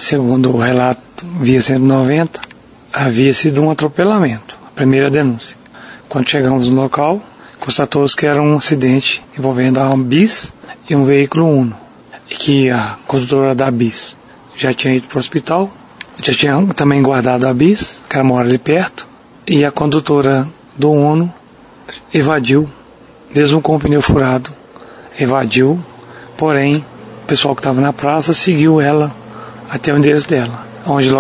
segundo o relato via 190, havia sido um atropelamento, a primeira denúncia. Quando chegamos no local, constatou-se que era um acidente envolvendo a bis e um veículo Uno, e que a condutora da bis já tinha ido para o hospital, já tinha também guardado a bis, que ela mora ali perto, e a condutora do Uno evadiu, mesmo com o pneu furado, evadiu, porém o pessoal que estava na praça seguiu ela até o endereço dela, onde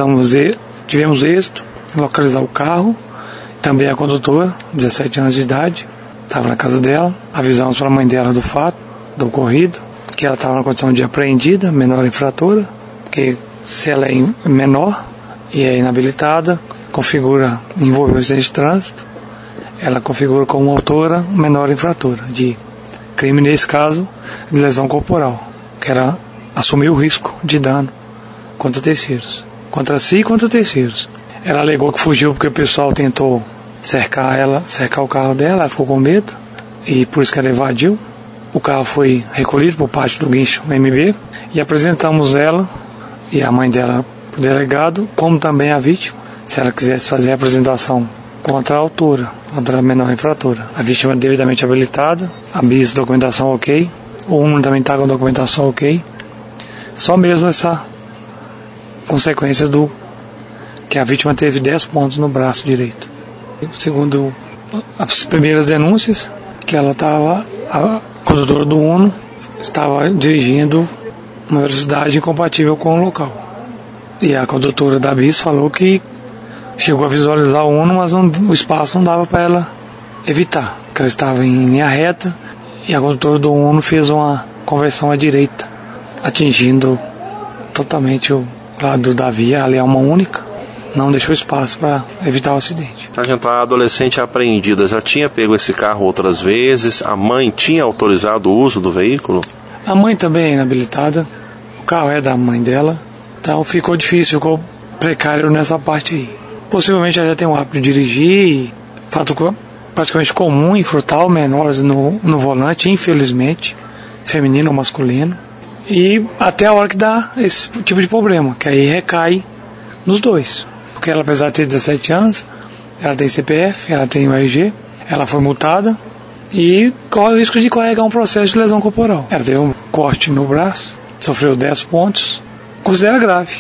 tivemos êxito em localizar o carro, também a condutora, 17 anos de idade, estava na casa dela, avisamos para a mãe dela do fato, do ocorrido, que ela estava na condição de apreendida, menor infratora, porque se ela é menor e é inabilitada, envolve um acidente de trânsito, ela configura como autora menor infratora de crime, nesse caso, de lesão corporal, que era assumir o risco de dano contra terceiros, contra si e contra terceiros. Ela alegou que fugiu porque o pessoal tentou cercar o carro dela, ela ficou com medo e por isso que ela evadiu. O carro foi recolhido por parte do guincho MB e apresentamos ela e a mãe dela para o delegado, como também a vítima, se ela quisesse fazer a apresentação contra a autora, contra a menor infratora. A vítima é devidamente habilitada, a bis documentação ok, o Uno também está com documentação ok, só mesmo essa consequência que a vítima teve 10 pontos no braço direito. Segundo as primeiras denúncias, que a condutora do Uno estava dirigindo uma velocidade incompatível com o local. E a condutora da bis falou que chegou a visualizar o Uno, mas o espaço não dava para ela evitar, porque ela estava em linha reta e a condutora do Uno fez uma conversão à direita, atingindo totalmente o lado da via, ali é uma única, não deixou espaço para evitar o acidente. Sargento, a adolescente apreendida já tinha pego esse carro outras vezes? A mãe tinha autorizado o uso do veículo? A mãe também é inabilitada, o carro é da mãe dela, então ficou difícil, ficou precário nessa parte aí. Possivelmente ela já tem o hábito de dirigir, fato praticamente comum em frutal, menores no volante, infelizmente, feminino ou masculino, e até a hora que dá esse tipo de problema, que aí recai nos dois, porque ela, apesar de ter 17 anos, ela tem CPF, ela tem o RG, ela foi multada e corre o risco de carregar um processo de lesão corporal. Ela teve um corte no braço, sofreu 10 pontos, considera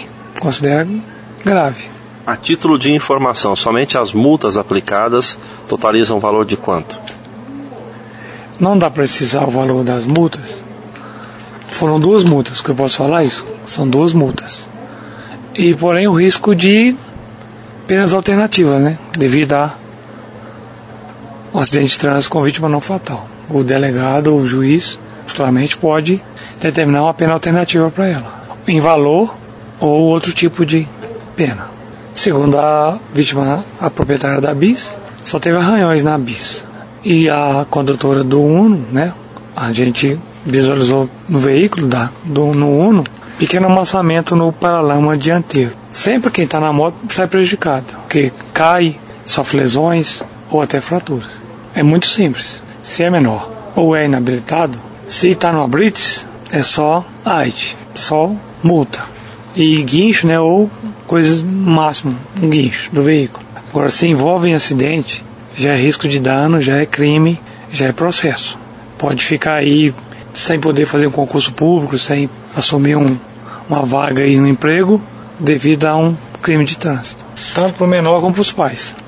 grave. A título de informação, somente as multas aplicadas totalizam um valor de quanto? Não dá para precisar o valor das multas. Foram 2 multas, que eu posso falar isso? São 2 multas. E, porém, o risco de penas alternativas, né? Devido a um acidente de trânsito com vítima não fatal. O delegado ou o juiz, futuramente, pode determinar uma pena alternativa para ela, em valor ou outro tipo de pena. Segundo a vítima, a proprietária da bis, só teve arranhões na bis. E a condutora do Uno, né? A gente visualizou no veículo no Uno, pequeno amassamento no paralama dianteiro. Sempre quem está na moto sai prejudicado, porque cai, sofre lesões ou até fraturas. É muito simples. Se é menor ou é inabilitado, se está no blitz, é só AIT, só multa. E guincho, né, ou coisas máximo, um guincho do veículo. Agora, se envolve em acidente, já é risco de dano, já é crime, já é processo. Pode ficar aí sem poder fazer um concurso público, sem assumir uma vaga aí no emprego, devido a um crime de trânsito. Tanto para o menor como para os pais.